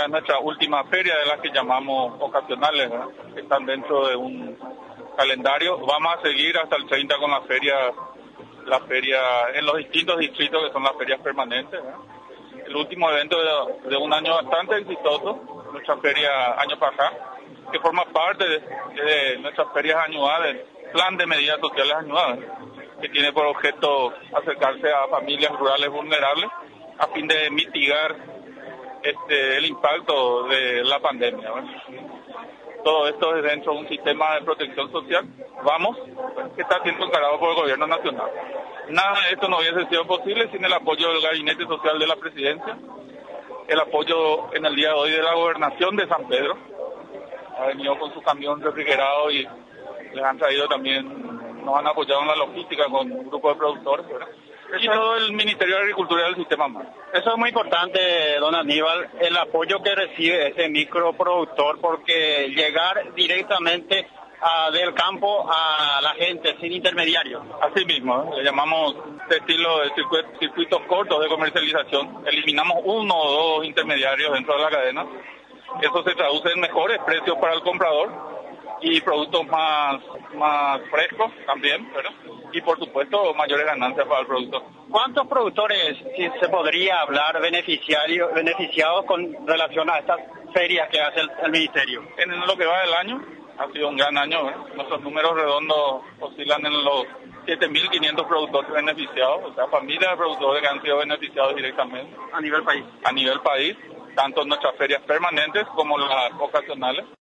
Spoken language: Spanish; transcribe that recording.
esta es nuestra última feria de las que llamamos ocasionales, ¿verdad? Que están dentro de un calendario. Vamos a seguir hasta el 30 con la feria en los distintos distritos que son las ferias permanentes, ¿verdad? El último evento de un año bastante exitoso, nuestra feria año pasado, que forma parte de nuestras ferias anuales, plan de medidas sociales anuales, que tiene por objeto acercarse a familias rurales vulnerables a fin de mitigar el impacto de la pandemia, ¿verdad? Todo esto es dentro de un sistema de protección social, que está siendo encarado por el gobierno nacional. Nada de esto no hubiese sido posible sin el apoyo del Gabinete Social de la Presidencia, el apoyo en el día de hoy de la Gobernación de San Pedro. Ha venido con su camión refrigerado y les han traído también, nos han apoyado en la logística con un grupo de productores, ¿verdad? Y todo el Ministerio de Agricultura del Sistema MAS. Eso es muy importante, don Aníbal, el apoyo que recibe ese microproductor, porque llegar directamente del campo a la gente sin intermediarios. Así mismo, le llamamos este estilo de circuitos cortos de comercialización. Eliminamos uno o dos intermediarios dentro de la cadena. Eso se traduce en mejores precios para el comprador y productos más frescos también, ¿verdad? Y por supuesto mayores ganancias para el productor. ¿Cuántos productores, si se podría hablar, beneficiados con relación a estas ferias que hace el Ministerio? En lo que va del año, ha sido un gran año, ¿verdad? Nuestros números redondos oscilan en los 7.500 productores beneficiados, o sea, familias de productores que han sido beneficiados directamente. ¿A nivel país? A nivel país, tanto en nuestras ferias permanentes como las ocasionales.